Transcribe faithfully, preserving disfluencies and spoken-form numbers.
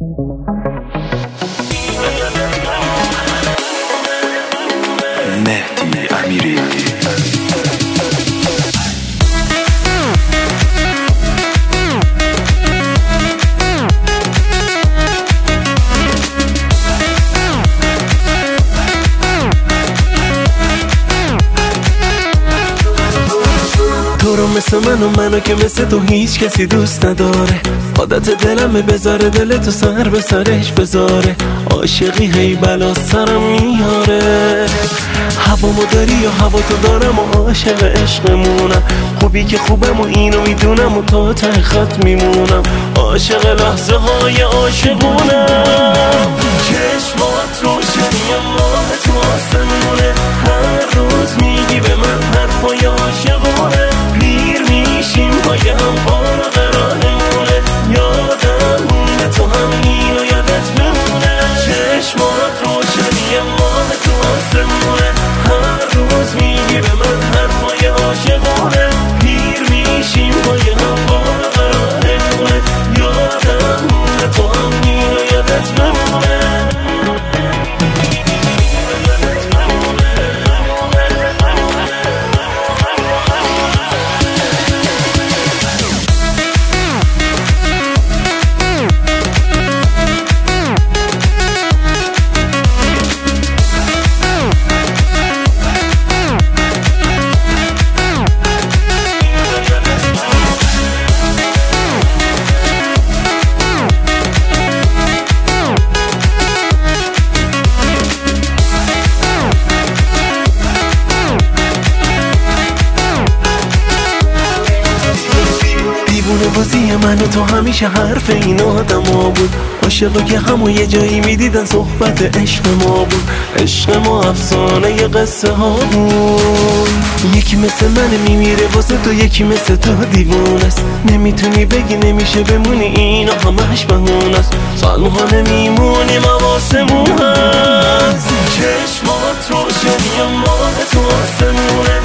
مهدی امیری. تو رو مثل من و منو که مثل تو هیچ کسی دوست نداره. عادت دلمه بذاره دل تو سر به سرش بذاره. عاشقی هی بلا سرم میاره. هوامو داری و هوا تو دارم و عاشق عشقمونم. خوبی که خوبم و اینو میدونم و تا ته خط میمونم. عاشق لحظه های عاشقونم. چشمات روشنی ماه تو آسمونه. هر روز میگی به من حرفای عاشقونه. پیر میشیم پای هم بارا قرارمونه. یادم مونه تو هم اینو یادت بمونه. چشمات روشنی ماه تو آسمونه. هر روز میگی به من حرفای عاشقونه. پیر میشیم پای هم بارا قرارمونه. یادم مونه تو هم اینو یادت بمونه. دیوونه بازی من و تو همیشه حرف این آدم ها بود. عاشقا که همو یه جایی میدیدن صحبت عشق ما بود. عشق ما افسانه ی قصه ها بود. یکی مثل من میمیره واسه تو، یکی مثل تو دیوونه است. نمیتونی بگی نمیشه بمونی، اینا همش بهونه است. تنها نمیمونیم حواسمون هست. چشمات روشنی ماه تو آسمونه.